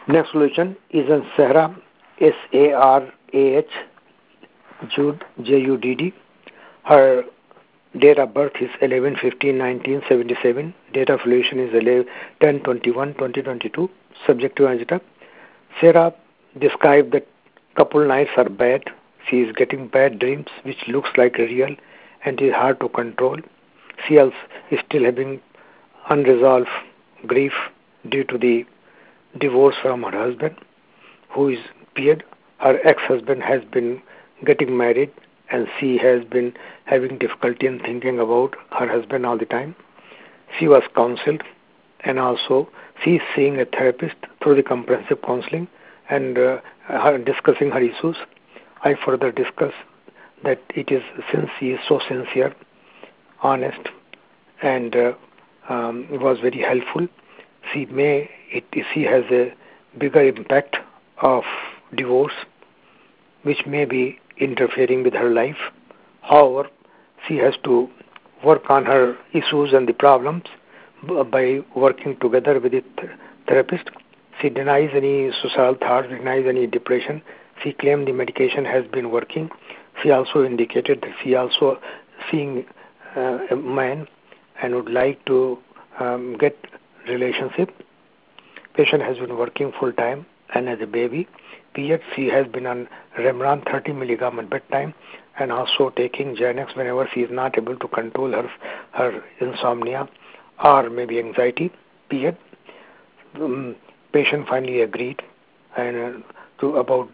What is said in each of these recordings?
Next solution is on Sarah, Sarah, Judd, Judd. Her date of birth is 11/15/1977. Date of relation is 10/21/2022. Subject to agita. Sarah described that couple nights are bad. She is getting bad dreams which looks like real and is hard to control. She also is still having unresolved grief due to the divorce from her husband, who is peered. Her ex-husband has been getting married and she has been having difficulty in thinking about her husband all the time. She was counseled and also she is seeing a therapist through the comprehensive counseling and discussing her issues. I further discuss that it is since she is so sincere, honest, and it was very helpful. She has a bigger impact of divorce, which may be interfering with her life. However, she has to work on her issues and the problems by working together with the therapist. She denies any suicidal thoughts, denies any depression. She claimed the medication has been working. She also indicated that she also seeing a man and would like to get relationship. Patient has been working full time and as a baby. Period. She has been on Remeron 30 milligram at bedtime and also taking Xanax whenever she is not able to control her insomnia or maybe anxiety. Period. Patient finally agreed and to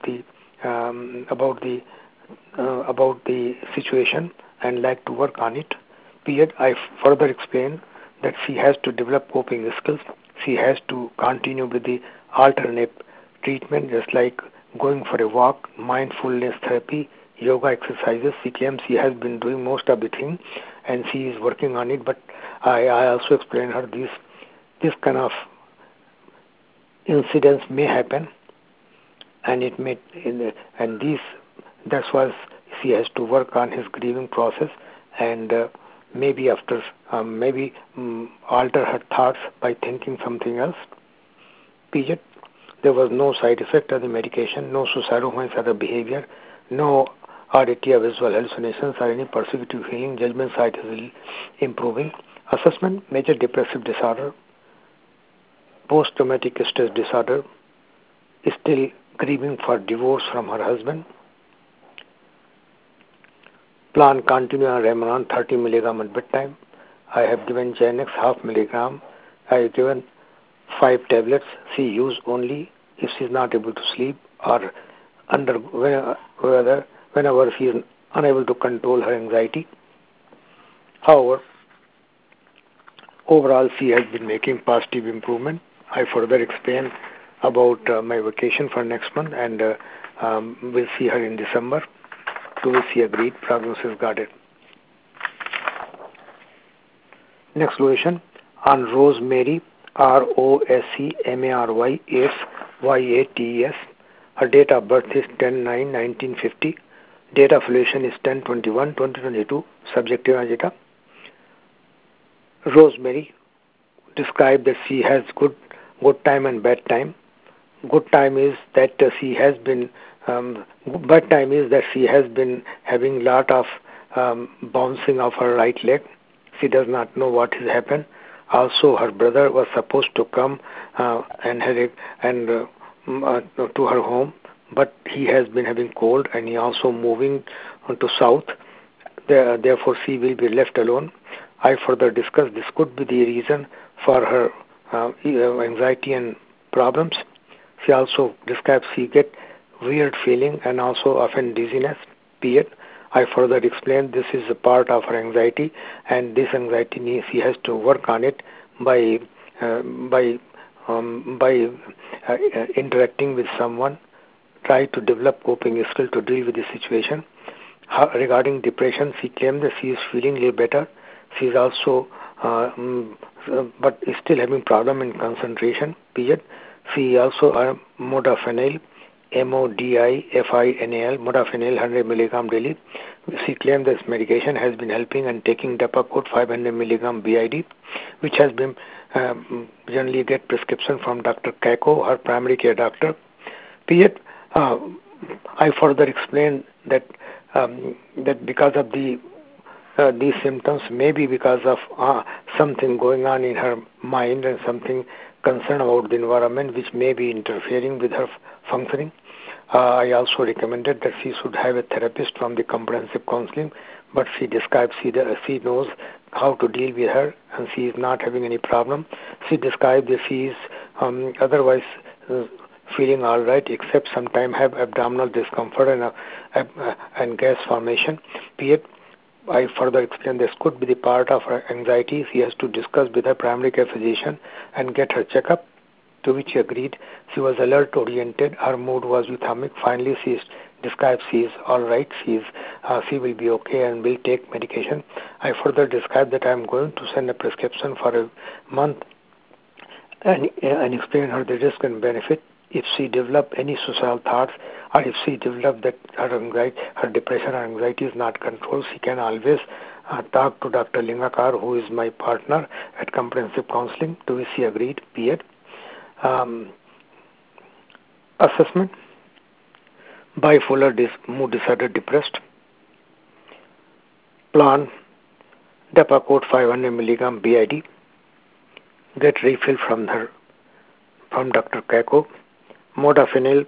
about the situation and like to work on it. Period. I further explained that she has to develop coping skills. She has to continue with the alternate treatment, just like going for a walk, mindfulness therapy, yoga exercises. She claims she has been doing most of the thing, and she is working on it. But I also explained her this kind of incidents may happen, and it may and these that's why she has to work on his grieving process and maybe after alter her thoughts by thinking something else. Period. There was no side effect of the medication, no suicidal behavior, no auditive visual hallucinations or any persecutive feeling. Judgment side is improving. Assessment: major depressive disorder, post-traumatic stress disorder, still grieving for divorce from her husband. Plan continue on Remeron 30 milligram at bedtime. I have given Xanax half milligram. I have given 5 tablets. She use only if she is not able to sleep or whenever she is unable to control her anxiety. However, overall she has been making positive improvement. I further explain about my vacation for next month and we'll see her in December. To which she agreed. Prognosis guarded. Next solution on Rosemary, Rosemary, Yates. Her date of birth is 10/9/1950. Date of relation is 10/21/2022. Subjective agita. Rosemary described that she has good time and bad time. Good time is that she has been bad time is that she has been having lot of bouncing of her right leg. She does not know what has happened. Also, her brother was supposed to come to her home, but he has been having cold and he also moving to south. Therefore, she will be left alone. I further discussed this could be the reason for her anxiety and problems. She also describes she get weird feeling and also often dizziness. Period. I further explained this is a part of her anxiety, and this anxiety she has to work on it by interacting with someone, try to develop coping skill to deal with the situation. Regarding depression, she claimed that she is feeling a little better. She is also, but is still having problem in concentration. Period. She also modafinil, modafinil, modafinil 100 milligram daily. She claimed this medication has been helping and taking Depakote 500 milligram BID, which has been generally get prescription from Dr. Kako, her primary care doctor. Period. I further explained that because of these symptoms may be because of something going on in her mind and something concerned about the environment which may be interfering with her functioning. I also recommended that she should have a therapist from the comprehensive counseling, but she describes she knows how to deal with her and she is not having any problem. She described that she is otherwise feeling all right except sometimes have abdominal discomfort and gas formation. Period. I further explained this could be the part of her anxiety. She has to discuss with her primary care physician and get her checkup, to which she agreed. She was alert oriented. Her mood was euphemic. Finally, she described she is all right. She will be okay and will take medication. I further described that I am going to send a prescription for a month and explain her the risk and benefit if she develop any suicidal thoughts or if she develop that her anxiety, her depression or anxiety is not controlled. She can always talk to Dr. Lingakar, who is my partner at comprehensive counseling, to which she agreed. Period. Assessment: bipolar mood disorder, depressed. Plan: Depakote 500 mg BID. Get refill from Dr. Kako. Modafinil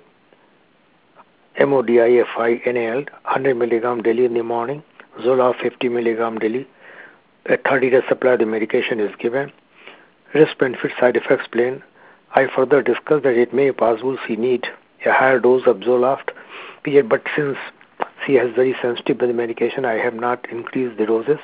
MODIFINAL 100 mg daily in the morning. Zoloft 50 mg daily. A 30-day supply of the medication is given. Risk benefit side effects plain. I further discussed that it may be possible she need a higher dose of Zoloft, but since she has very sensitive to the medication, I have not increased the doses.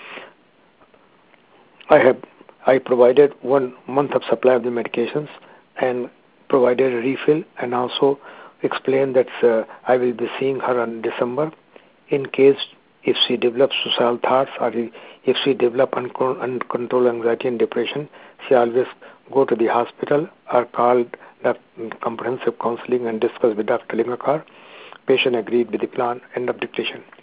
I provided 1 month of supply of the medications and provided a refill and also explained that I will be seeing her in December in case if she develops suicidal thoughts or if she develops uncontrolled anxiety and depression, she always go to the hospital or call the comprehensive counseling and discuss with Dr. Lingakar. Patient agreed with the plan. End of dictation.